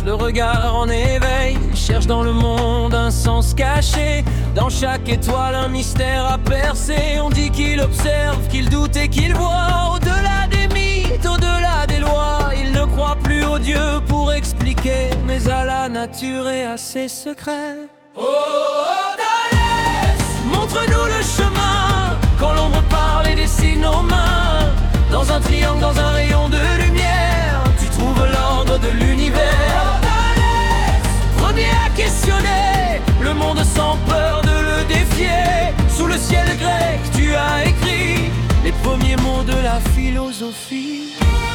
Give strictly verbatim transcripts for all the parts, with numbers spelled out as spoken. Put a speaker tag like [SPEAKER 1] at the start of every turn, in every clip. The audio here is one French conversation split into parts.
[SPEAKER 1] marche, le regard en éveil, cherche dans le monde un sens caché. Dans chaque étoile un mystère à percer. On dit qu'il observe, qu'il doute et qu'il voit au-delà des mythes, au-delà des lois. Il ne croit plus aux dieux pour expliquer, mais à la nature et à ses secrets. Oh, oh, Thalès, montre-nous le chemin. Quand l'ombre parle et dessine nos mains, dans un triangle, dans un rayon de lumière, tu trouves l'ordre de l'univers. Oh, Thalès, premier à questionner le monde sans peur de le défier. Sous le ciel grec, tu as écrit les premiers mots de la philosophie.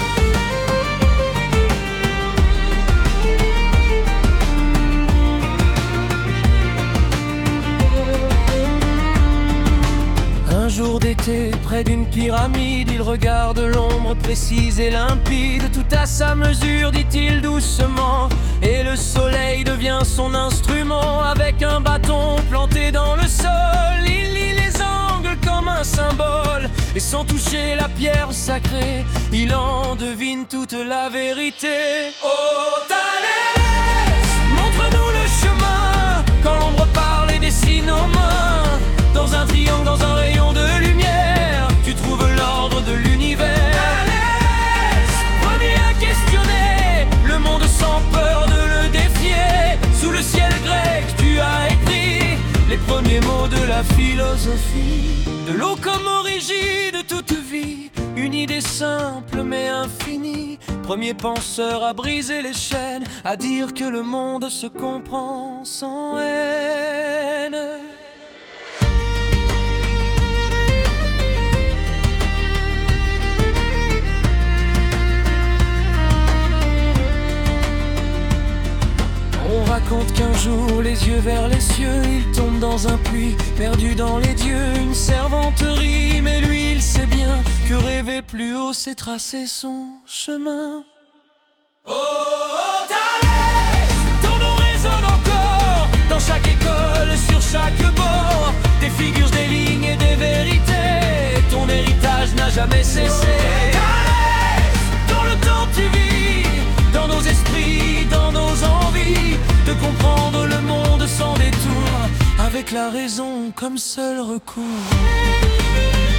[SPEAKER 1] Un jour d'été, près d'une pyramide, il regarde l'ombre précise et limpide. Tout à sa mesure, dit-il doucement, et le soleil devient son instrument. Avec un bâton planté dans le sol, il lit les angles comme un symbole. Et sans toucher la pierre sacrée, il en devine toute la vérité. Oh Thalès, montre-nous le chemin. Quand l'ombre parle et dessine nos mains, dans un triangle, dans un rayon de lumière, tu trouves l'ordre de l'univers. Thalès, premier à questionner le monde sans peur de le défier. Sous le ciel grec, tu as écrit les premiers mots de la philosophie. De l'eau comme origine de toute vie, une idée simple mais infinie. Premier penseur à briser les chaînes, à dire que le monde se comprend sans haine. On raconte qu'un jour, les yeux vers les cieux, il tombe dans un puits, perdu dans les dieux. Une servante rit, mais lui il sait bien que rêver plus haut, c'est tracer son chemin. Oh, oh Thalès, ton nom résonne encore dans chaque école, sur chaque bord. Des figures, des lignes et des vérités, ton héritage n'a jamais cessé. Thalès, dans le temps tu vis, dans nos esprits, dans nos envies, de comprendre le monde sans détour, avec la raison comme seul recours.